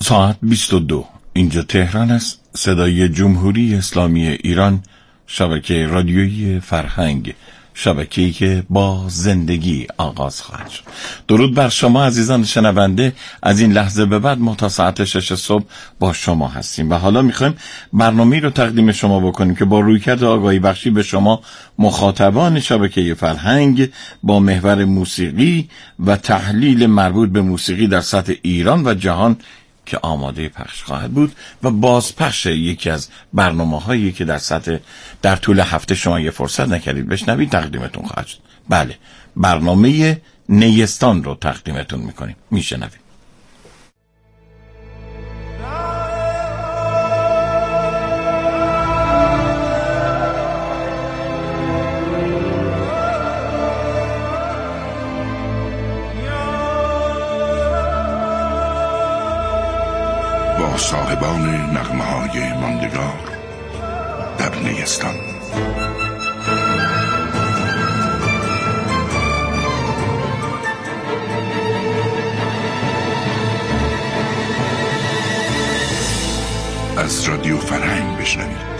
ساعت 22 اینجا تهران است. صدای جمهوری اسلامی ایران، شبکه رادیویی فرهنگ، شبکه‌ای که با زندگی آغاز خواهد شد. درود بر شما عزیزان شنونده. از این لحظه به بعد ما تا ساعت 6 صبح با شما هستیم و حالا میخوایم برنامه‌ای رو تقدیم شما بکنیم که با رویکرد آگاهی بخشی به شما مخاطبان شبکه فرهنگ با محور موسیقی و تحلیل مربوط به موسیقی در سطح ایران و جهان که آماده پخش خواهد بود و بازپخش یکی از برنامه‌هایی که در طول هفته شما یه فرصت نکردید بشنوید تقدیمتون خواهد شد. بله، برنامه نیستان رو تقدیمتون میکنیم. میشنوید. با صاحبان نغمه‌های ماندگار در نیستان. از رادیو فرهنگ بشنوید.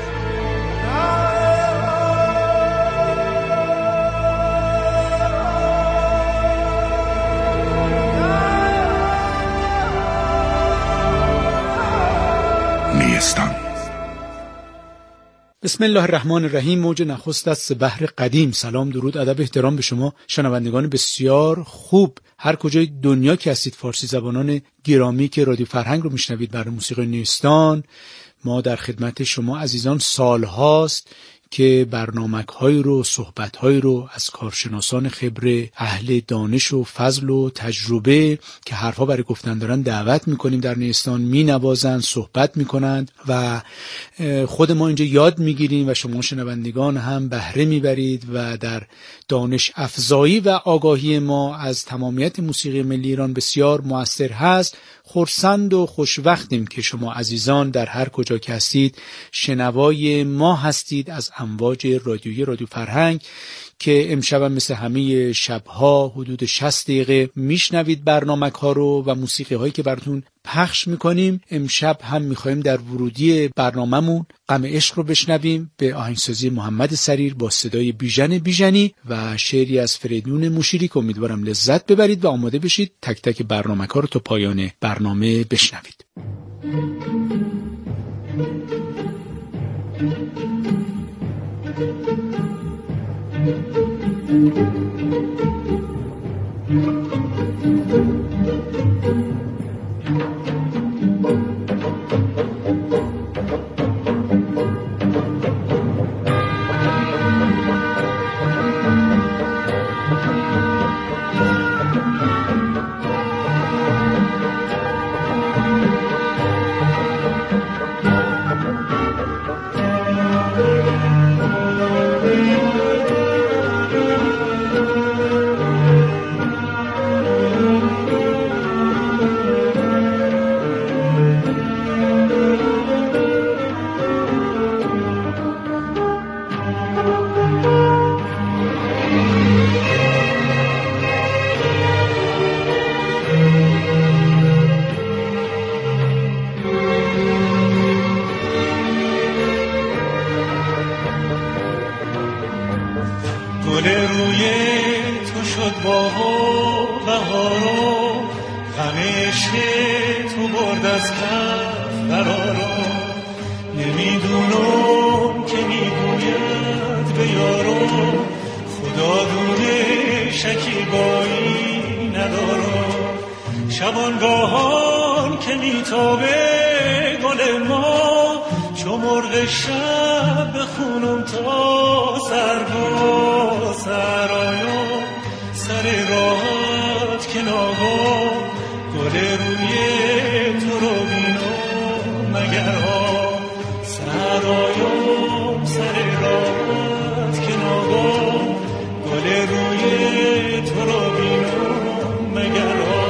نیستان. بسم الله الرحمن الرحیم. موج نخست از بحر قدیم. سلام، درود، ادب، احترام به شما شنوندگان بسیار خوب هر کجای دنیا که هستید، فارسی زبانان گرامی که رادیو فرهنگ رو میشنوید برای موسیقی نیستان. ما در خدمت شما عزیزان سال هاست که برنامه‌هایی رو، صحبت‌هایی رو از کارشناسان خبره، اهل دانش و فضل و تجربه که حرفا برای گفتن دارن دعوت می‌کنیم در نیستان، می‌نوازن، صحبت می‌کنند و خود ما اینجا یاد می‌گیریم و شما شنوندگان هم بهره می‌برید و در دانش افزایی و آگاهی ما از تمامیت موسیقی ملی ایران بسیار مؤثر هست. خرسند و خوشوقتیم که شما عزیزان در هر کجا که هستید شنوای ما هستید از امواج رادیویی رادیو فرهنگ که امشب هم مثل همه شبها حدود 60 دقیقه میشنوید برنامه‌ها رو و موسیقی هایی که براتون پخش میکنیم. امشب هم میخوایم در ورودی برنامه‌مون غم عشق رو بشنویم به آهنگسازی محمد سریر با صدای بیژن بیژنی و شعری از فریدون مشیری که امیدوارم لذت ببرید و آماده بشید تک تک برنامه‌ها رو تا پایان برنامه بشنوید. شبانگاهان که میتابه گل ما چو مرغ شب بخونم تا سرگاه سرایان سر راحت که ناگاه گل روی تو رو بینم مگر ها سرایان سر راحت که ناگاه گل روی تو رو بینم مگر ها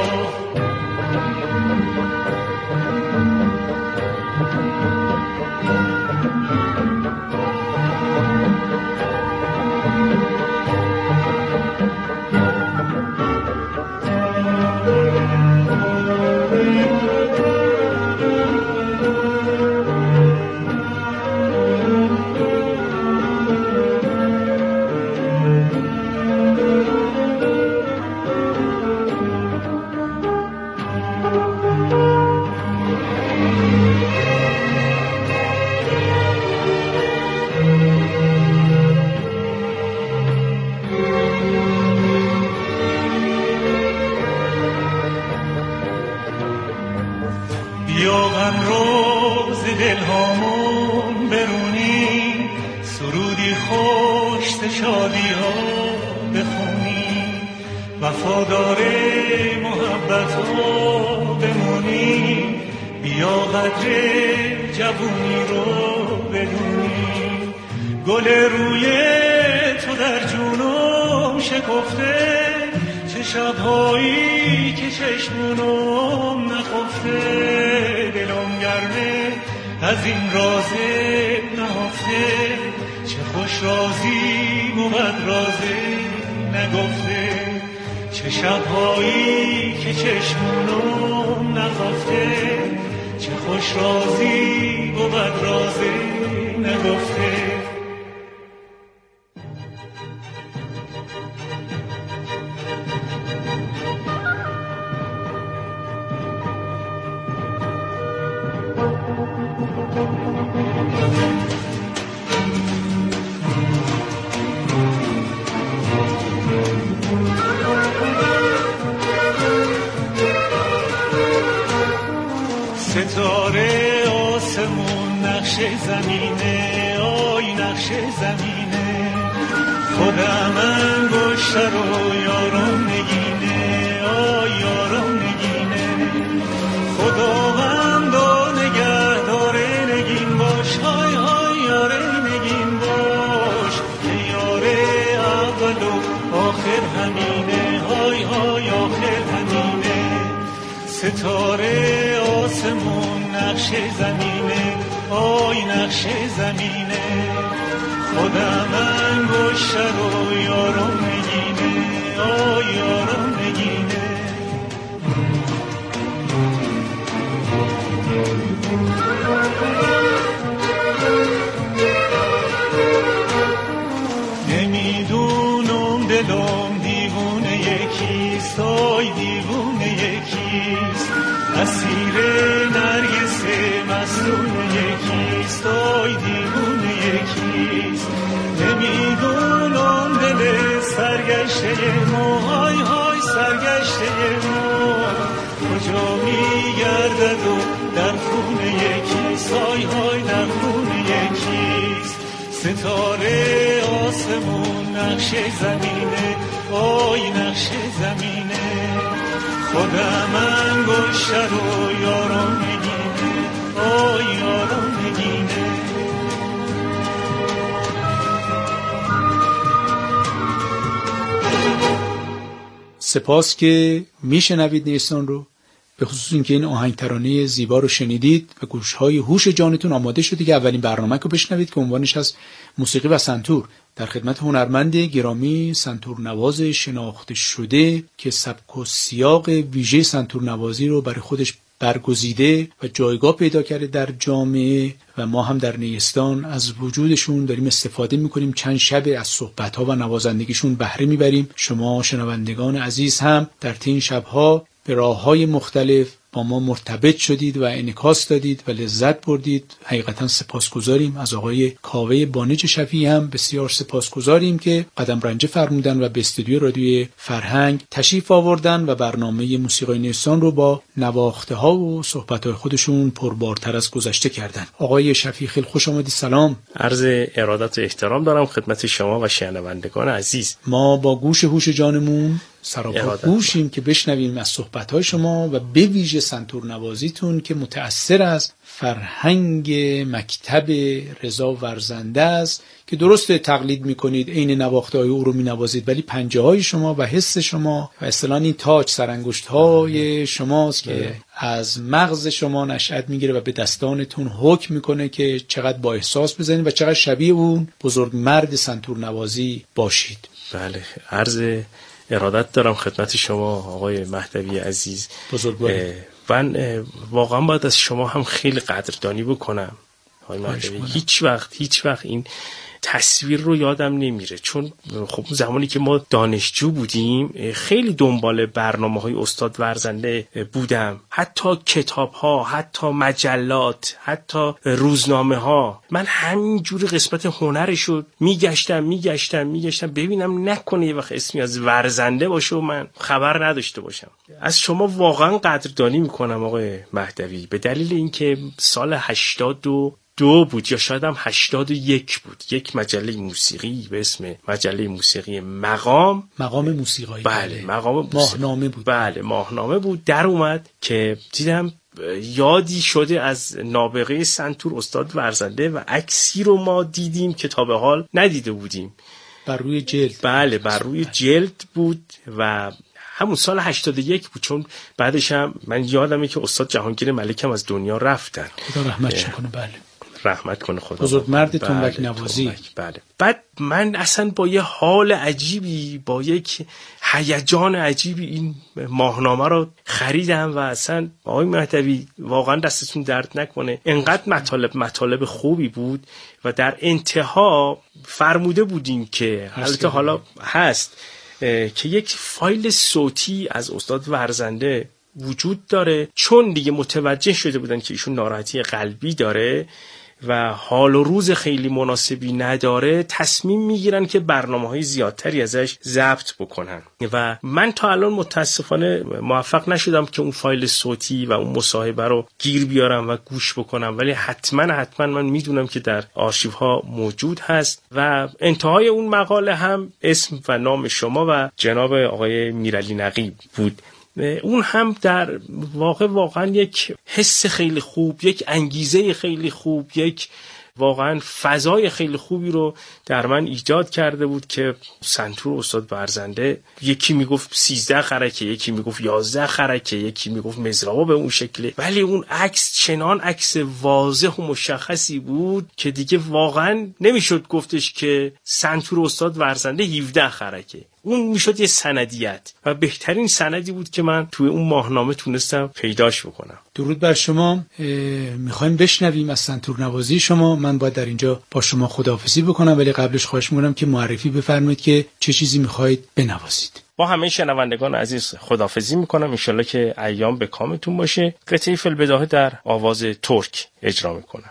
بوی خوش شادی ها بخونی، وفادار محبت ها بمونی، بیا قدر جوونی رو بدونی. گل روی تو در جونم شکفته، چه شبهایی که چشمونم نخفته، دلم گرمه از این راز نهفته، چه خوش رازی بود راز نگفته، چه شبهایی که چشمونم نخفته، چه خوش رازی بود راز نگفته. ستاره آسمون نقشه زمینه، آی نقشه زمینه، خودم انگشتر و یارم نگینه، آی یارم نگینه، خداوند و نگهداره نگین باش، های های یاره نگین باش، یاره اول و آخر همینه، های های آخر همینه. ستاره آسمون نقشه زمینه، آی نقشه زمینه، خودم انگشتر و یارم نگینه، آی یارم نگینه. نمیدونم دلم دیوونه یکیست، آی دیوونه یکیست، اسیر نرگس مستون یکیست، آی دیوونه یکیست. نمیدونم دل سرگشته ما، های های سرگشته ما، کجا میگردد و در خون یکیست، های های در خون یکیست. ستاره آسمون نقشه زمینه، آی نقشه زمینه، خودم انگشتر و یارم نگینه، آی یارم نگینه. سپاس که میشنوید نیستان رو، به خصوص اینکه این آهنگ ترانه زیبا رو شنیدید و گوشهای هوش جانتون آماده شده که اولین برنامه رو بشنوید که عنوانش از موسیقی و سنتور. در خدمت هنرمند گرامی سنتور نواز شناخته شده که سبک و سیاق ویژه سنتور نوازی رو برای خودش برگزیده و جایگاه پیدا کرده در جامعه و ما هم در نیستان از وجودشون داریم استفاده میکنیم. چند شب از صحبت‌ها و نوازندگیشون بهره میبریم. شما شنوندگان عزیز هم در طی شب‌ها به راه‌های مختلف با ما مرتبط شدید و انعکاس دادید و لذت بردید. حقیقتا سپاسگزاریم. از آقای کاوه بانج شفیعی هم بسیار سپاسگزاریم که قدم رنجه فرمودن و به استودیو رادیوی فرهنگ تشریف آوردن و برنامه موسیقی نیستان رو با نواخته‌ها و صحبت‌های خودشون پربارتر از گذشته کردن. آقای شفیعی خیلی خوش آمدید. سلام. عرض ارادت و احترام دارم خدمت شما و شنوندگان عزیز. ما با گوش هوش جانمون سراپا گوشیم که بشنویم از صحبت‌های شما و به ویژه سنتور نوازیتون که متأثر از فرهنگ مکتب رضا ورزنده است که درست تقلید میکنید، عین نواخته‌های او رو مینوازید، ولی پنجه‌های شما و حس شما و اصطلاحاً این تاج سرانگشت‌های شماست که از مغز شما نشأت میگیره و به دستانتون حکم میکنه که چقدر با احساس بزنید و چقدر شبیه اون بزرگ مرد سنتور نوازی باشید. بله، عرض ارادت دارم خدمت شما آقای مهدوی عزیز. بزرگوار. من واقعا باید از شما هم خیلی قدردانی بکنم آقای مهدوی. هیچ وقت این تصویر رو یادم نمیره، چون خب زمانی که ما دانشجو بودیم خیلی دنبال برنامه‌های استاد ورزنده بودم، حتی کتاب‌ها، حتی مجلات، حتی روزنامه‌ها. من همینجوری قسمت هنرش رو میگشتم ببینم نکنه یه وقت اسمی از ورزنده باشه و من خبر نداشته باشم. از شما واقعا قدردانی میکنم آقای مهدوی، به دلیل اینکه سال 82 بود یا شاید هم 81 بود، یک یک مجله موسیقی به اسم مجله موسیقی مقام موسیقایی. بله مقام ماهنامه بود. بله ماهنامه بود. در اومد که دیدم یادی شده از نابغه سنتور استاد ورزنده و عکسی رو ما دیدیم که تا به حال ندیده بودیم. بر روی جلد. بله بر روی جلد بود و همون سال 81 بود، چون بعدش هم من یادمه که استاد جهانگیر ملک هم از دنیا رفتن. خدا رحمتش کنه. بله رحمت کنه خدا. بزرگ مرد تنبک نوازی. بله. بعد من اصلا با یه حال عجیبی، با یک هیجان عجیبی این ماهنامه رو خریدم و اصلا آقای مهدوی واقعا دستتون درد نکنه، انقدر مطالب خوبی بود و در انتها فرموده بودیم که البته حالا هست که یک فایل صوتی از استاد ورزنده وجود داره، چون دیگه متوجه شده بودن که ایشون ناراحتی قلبی داره و حال و روز خیلی مناسبی نداره، تصمیم میگیرن که برنامه‌های زیادتری ازش ضبط بکنن و من تا الان متاسفانه موفق نشدم که اون فایل صوتی و اون مصاحبه رو گیر بیارم و گوش بکنم، ولی حتما من میدونم که در آرشیوها موجود هست و انتهای اون مقاله هم اسم و نام شما و جناب آقای میرعلی نقیب بود. اون هم در واقع واقعا یک حس خیلی خوب، یک انگیزه خیلی خوب، یک واقعا فضای خیلی خوبی رو در من ایجاد کرده بود که سنتور استاد ورزنده یکی میگفت 13 خرکه، یکی میگفت 11 خرکه، یکی میگفت مزرابا به اون شکله، ولی اون عکس چنان عکس واضح و مشخصی بود که دیگه واقعا نمیشد گفتش که سنتور استاد ورزنده 17 خرکه. اون میشد یه سندیت و بهترین سندی بود که من توی اون ماهنامه تونستم پیداش بکنم. درود بر شما. میخوایم بشنویم از سنتور نوازی شما. من باید در اینجا با شما خداحافظی بکنم، ولی قبلش خواهش می‌کنم که معرفی بفرمایید که چه چیزی میخواید بنوازید. با همه شنوندگان عزیز خداحافظی میکنم، انشالله که ایام به کامتون باشه. قطعه فی‌البداهه در آواز ترک اجرا میکنم.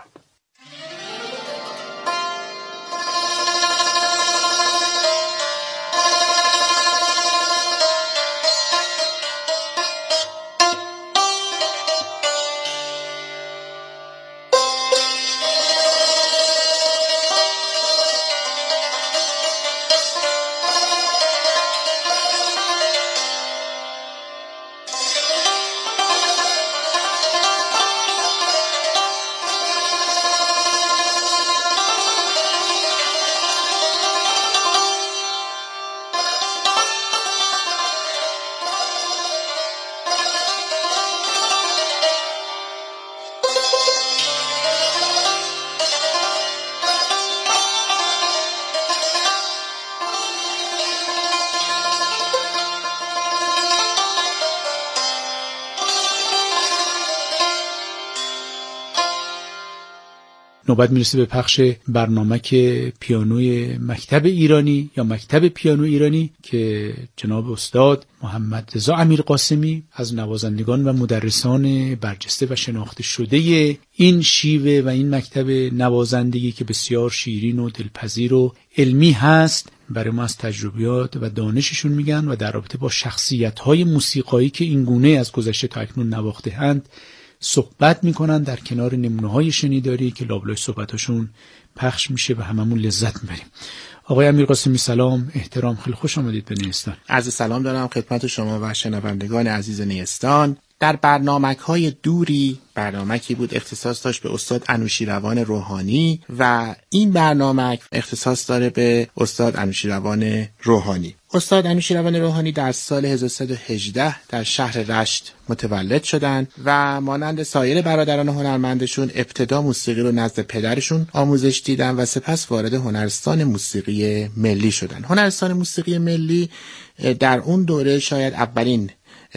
نوبت میرسه به پخش برنامه که پیانوی مکتب ایرانی یا مکتب پیانو ایرانی که جناب استاد محمد رضا امیرقاسمی از نوازندگان و مدرسان برجسته و شناخته شده این شیوه و این مکتب نوازندگی که بسیار شیرین و دلپذیر و علمی هست برای ما از تجربیات و دانششون میگن و در رابطه با شخصیت‌های موسیقایی که این گونه از گذشته تا اکنون نواخته‌اند صحبت میکنن، در کنار نمونه‌های شنیداری که لابلای صحبتاشون پخش میشه و هممون لذت میبریم. آقای امیرقاسمی سلام، احترام، خیلی خوش آمدید به نیستان. عرض سلام دارم خدمت شما و شنوندگان عزیز نیستان. در برنامه‌های دوری برنامه‌ای بود اختصاص داشت به استاد انوشیروان روحانی و این برنامه اختصاص داره به استاد انوشیروان روحانی. استاد انوشیروان روحانی در سال 1318 در شهر رشت متولد شدند و مانند سایر برادران هنرمندشون ابتدا موسیقی رو نزد پدرشون آموزش دیدن و سپس وارد هنرستان موسیقی ملی شدن. هنرستان موسیقی ملی در اون دوره شاید اولین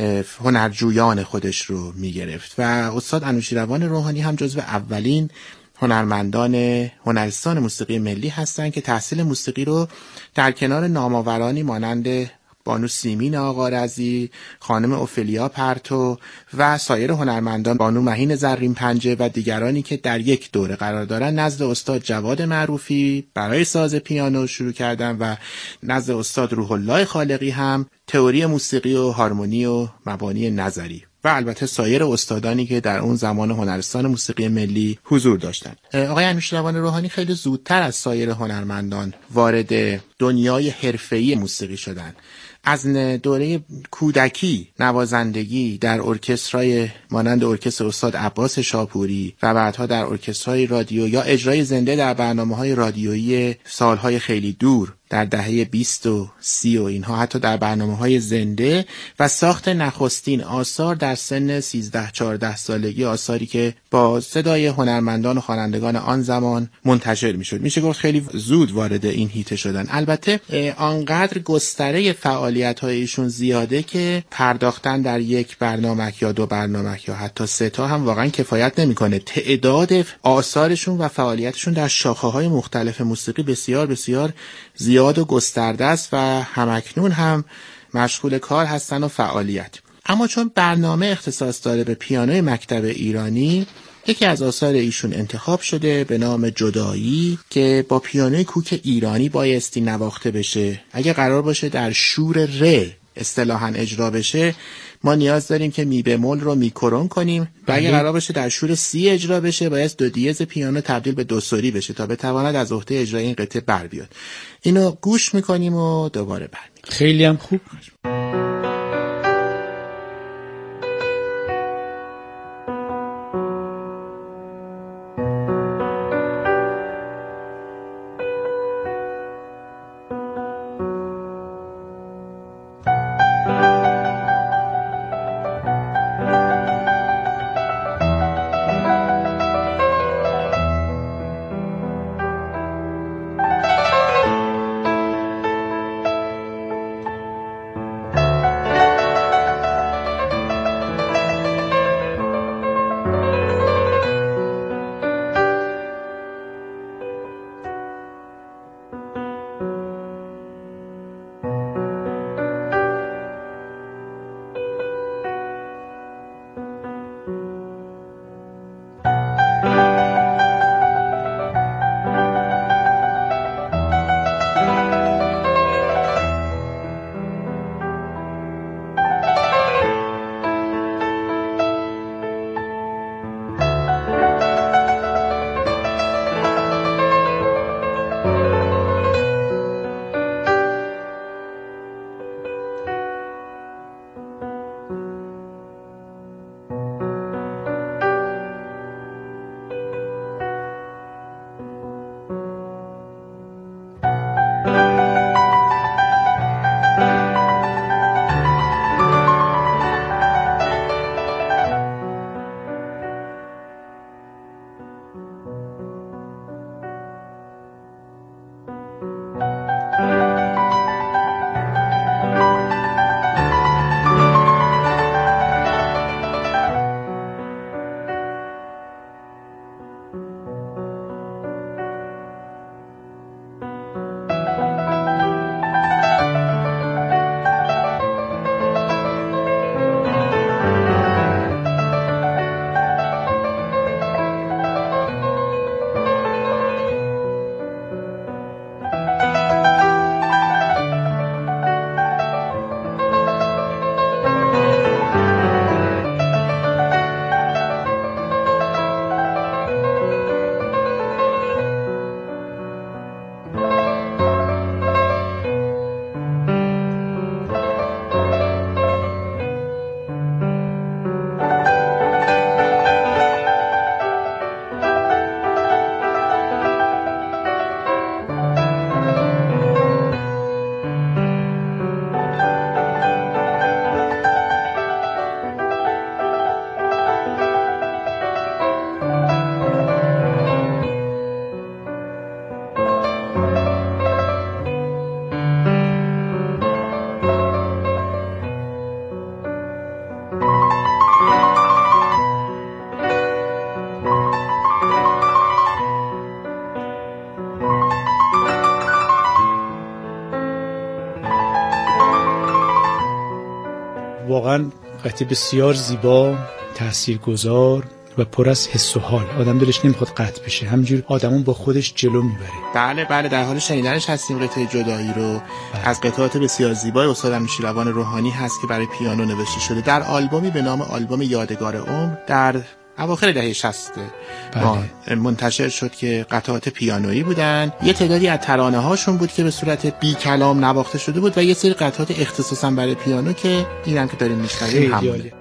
هنرجویان خودش رو می گرفت و استاد انوشیروان روحانی هم جزو اولین هنرمندان هنرستان موسیقی ملی هستند که تحصیل موسیقی رو در کنار نامآورانی مانند بانو سیمین آقارزی، خانم اوفلیا پرتو و سایر هنرمندان، بانو مهین زرین پنجه و دیگرانی که در یک دوره قرار دارن، نزد استاد جواد معروفی برای ساز پیانو شروع کردن و نزد استاد روح الله خالقی هم تئوری موسیقی و هارمونی و مبانی نظری و البته سایر استادانی که در اون زمان هنرستان موسیقی ملی حضور داشتند. آقای انوشیروان روحانی خیلی زودتر از سایر هنرمندان وارد دنیای حرفه‌ای موسیقی شدند. از دوره کودکی نوازندگی در ارکسترهای مانند ارکستر استاد عباس شاپوری و بعدها در ارکسترهای رادیو یا اجرای زنده در برنامه‌های رادیویی سالهای خیلی دور در دهه 20 و 30 و اینها، حتی در برنامه‌های زنده و ساخت نخستین آثار در سن 13-14 سالگی، آثاری که با صدای هنرمندان و خوانندگان آن زمان منتشر میشد. میشه گفت خیلی زود وارد این هیته شدن. البته آنقدر گستره فعالیت‌های ایشون زیاده که پرداختن در یک برنامه یا دو برنامه یا حتی سه تا هم واقعا کفایت نمی‌کنه. تعداد آثارشون و فعالیتشون در شاخه‌های مختلف موسیقی بسیار بسیار زیاد و گسترده است و همکنون هم مشغول کار هستن و فعالیت. اما چون برنامه اختصاص داره به پیانوی مکتب ایرانی، یکی از آثار ایشون انتخاب شده به نام جدایی که با پیانوی کوک ایرانی بایستی نواخته بشه. اگه قرار باشه در شور ر اصطلاحاً اجرا بشه، ما نیاز داریم که می بمول رو میکرون کنیم و اگه قرار باشه در شور سی اجرا بشه، باید دو دیز پیانو تبدیل به دو سوری بشه تا بتواند از عهده اجرای این قطعه بر بیاد. اینو گوش میکنیم و دوباره برمیگردیم. خیلی هم خوب. واقعا قطعه بسیار زیبا، تاثیرگذار و پر از حس و حال. آدم دلش نمیخواد قطع بشه، همینجور آدمون با خودش جلو میبره. بله در حال شنیدنش هستیم قطعه جدایی رو از قطعات بسیار زیبای استاد انوشیروان روحانی هست که برای پیانو نوشته شده در آلبومی به نام آلبوم یادگار عمر در اواخر دهه 60 منتشر شد که قطعات پیانویی بودن. یه تعدادی از ترانه هاشون بود که به صورت بی کلام نواخته شده بود و یه سری قطعات اختصاصا برای پیانو که اینم که داریم میشنویم همونه.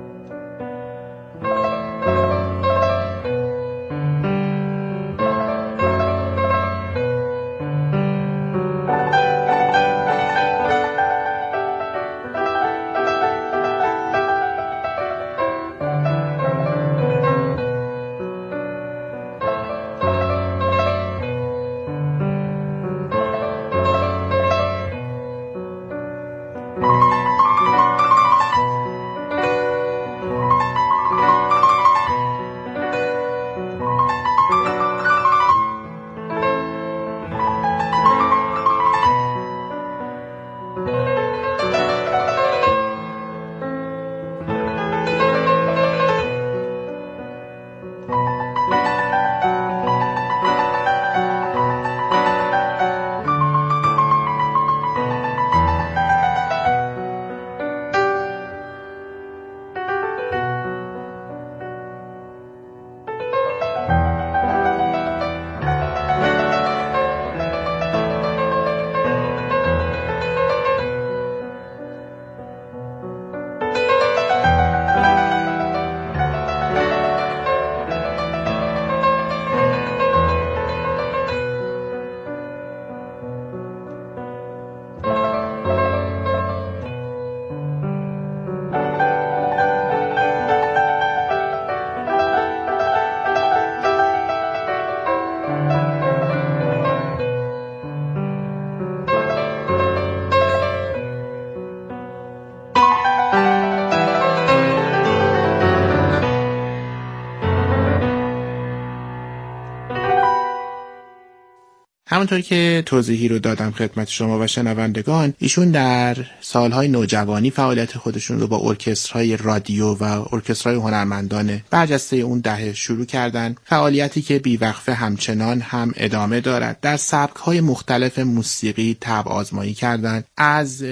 همونطور که توضیحی رو دادم خدمت شما و شنوندگان، ایشون در سالهای نوجوانی فعالیت خودشون رو با ارکسترهای رادیو و ارکسترهای هنرمندان برجسته اون دهه شروع کردن، فعالیتی که بیوقفه همچنان هم ادامه دارد. در سبک‌های مختلف موسیقی طبع آزمایی کردند، از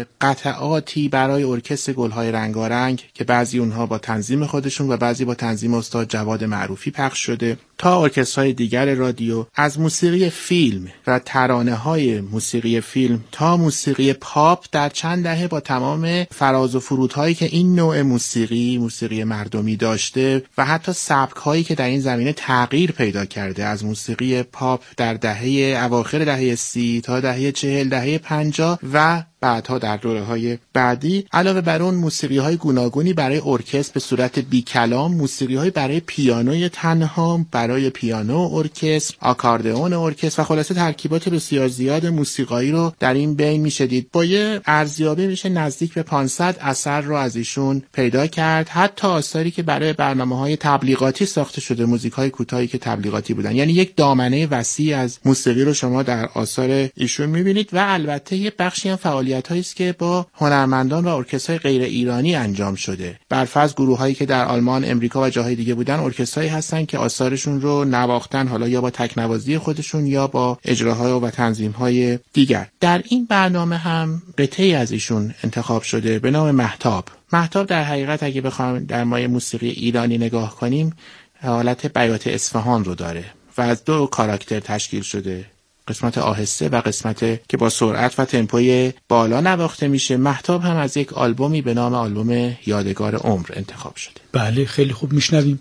قطعاتی برای ارکستر گل‌های رنگارنگ که بعضی اونها با تنظیم خودشون و بعضی با تنظیم استاد جواد معروفی پخش شده، تا ارکسترهای دیگر رادیو، از موسیقی فیلم و ترانه‌های موسیقی فیلم تا موسیقی پاپ در چند دهه با تمام فراز و فرودهایی که این نوع موسیقی مردمی داشته و حتی سبک‌هایی که در این زمینه تغییر پیدا کرده، از موسیقی پاپ در اواخر دهه 30 تا دهه 40 دهه 50 و بعدها در دوره‌های بعدی، علاوه بر اون موسیقی‌های گوناگونی برای ارکستر به صورت بی کلام، موسیقی‌های برای پیانوی تنها، برای پیانو ارکستر، آکاردئون ارکستر و خلاصه ترکیبات بسیار زیاد موسیقایی رو در این بین می‌شدید. با یه ارزیابی میشه نزدیک به 500 اثر رو از ایشون پیدا کرد، حتی آثاری که برای برنامه‌های تبلیغاتی ساخته شده، موزیک‌های کوتاهی که تبلیغاتی بودن. یعنی یک دامنه وسیع از موسیقی رو شما در آثار ایشون می‌بینید و البته یه بخشی هم فعالیت‌هایی است که با هنرمندان و ارکسترهای غیر ایرانی انجام شده. برفرض گروه‌هایی که در آلمان، امریکا و جاهای دیگه بودن، ارکسترهایی هستن که آثارشون رو نواختن، حالا یا با تکنوازی خودشون یا با اجراها و تنظیم‌های دیگر. در این برنامه هم قطعه‌ای از ایشون انتخاب شده به نام مهتاب. مهتاب در حقیقت اگه بخوایم در مایه موسیقی ایرانی نگاه کنیم، حالت بیات اصفهان رو داره و از دو کاراکتر تشکیل شده، قسمت آهسته و قسمت که با سرعت و تمپوی بالا نواخته میشه. مهتاب هم از یک آلبومی به نام آلبوم یادگار عمر انتخاب شده. بله، خیلی خوب، میشنویم.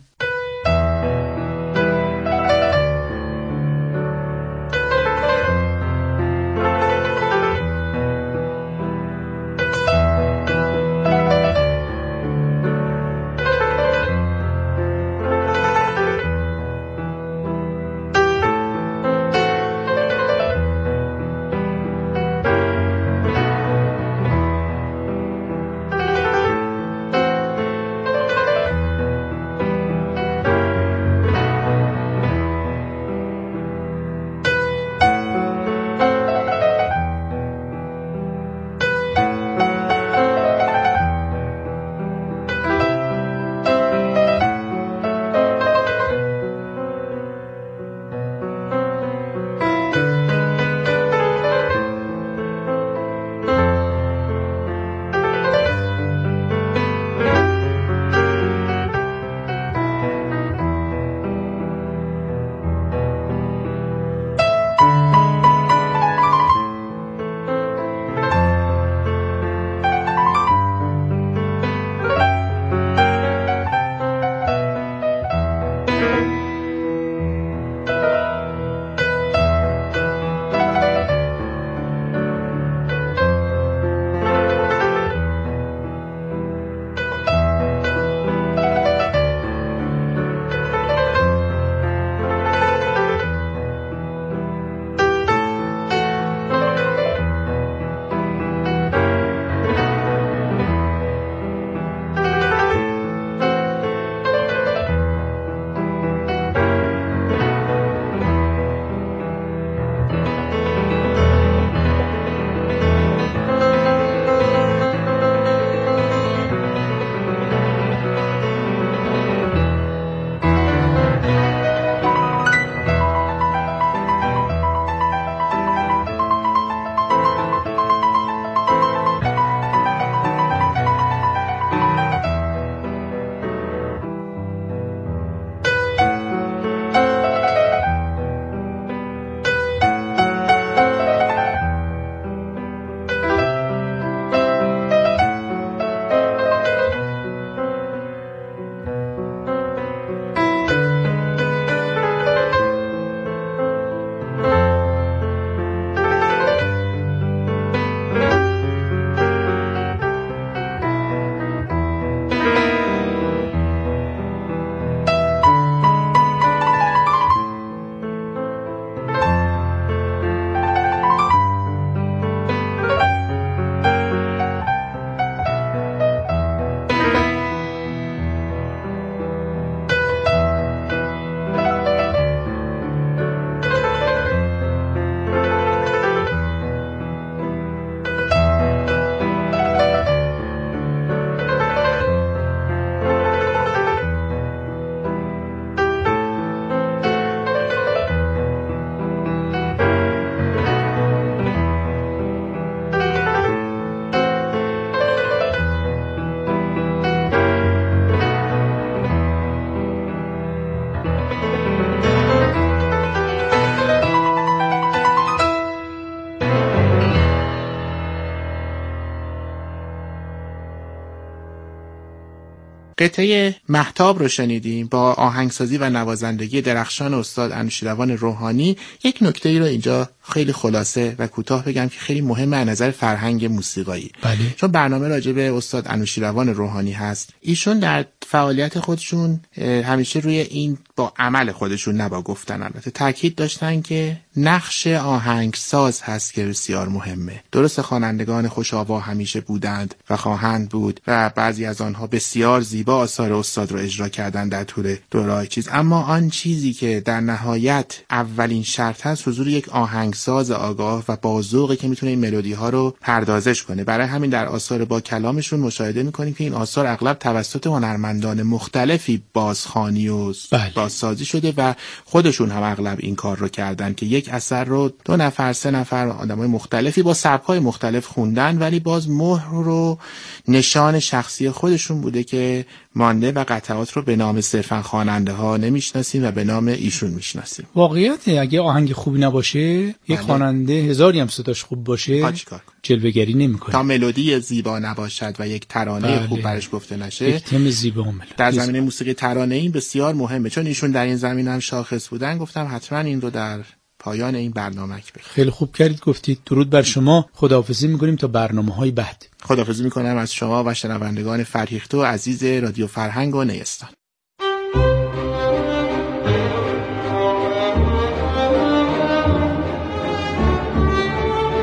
قطعه مهتاب رو شنیدیم با آهنگسازی و نوازندگی درخشان استاد انوشیروان روحانی. یک نکته رو اینجا خیلی خلاصه و کوتاه بگم که خیلی مهمه از نظر فرهنگ موسیقایی. بله. چون برنامه راجع به استاد انوشیروان روحانی هست. ایشون در فعالیت خودشون همیشه روی این با عمل خودشون نه با گفتن البته تاکید داشتن که نقش آهنگساز هست که بسیار مهمه. درست خوانندگان خوش‌آوا همیشه بودند و خواهند بود و بعضی از آنها بسیار زیبا آثار استاد رو اجرا کردن در طول دوره‌های چیز، اما آن چیزی که در نهایت اولین شرط هست حضور یک آهنگساز آگاه و با ذوقی که میتونه این ملودی ها رو پردازش کنه. برای همین در آثار با کلامشون مشاهده میکنیم که این آثار اغلب توسط هنرمندان مختلفی بازخوانی و بازسازی شده و خودشون هم اغلب این کار رو کردن که یک اثر رو 2 نفر 3 نفر آدمای مختلفی با سبک‌های مختلف خوندن، ولی باز مهر رو نشان شخصی خودشون بوده که مانده و قطعات رو به نام صرفا خواننده ها نمیشناسیم و به نام ایشون میشناسیم. واقعیت اگه آهنگ خوبی نباشه یک خواننده هزاری هم صداش خوب باشه جلوه‌گری نمیکنه. تا ملودی زیبا نباشد و یک ترانه خوب برش گفته نشه، یک تم زیبا و ملودی در زمینه موسیقی ترانه این بسیار مهمه. چون ایشون در این زمینه هم شاخص بودن، گفتم حتما این رو در پایان این برنامه بگم. خیلی خوب کردید گفتید. درود بر شما. خداحافظی می‌کنیم تا برنامه‌های بعد. خداحافظی می‌کنم از شما و شنوندگان فرهیخته و عزیز رادیو فرهنگ و نیستان.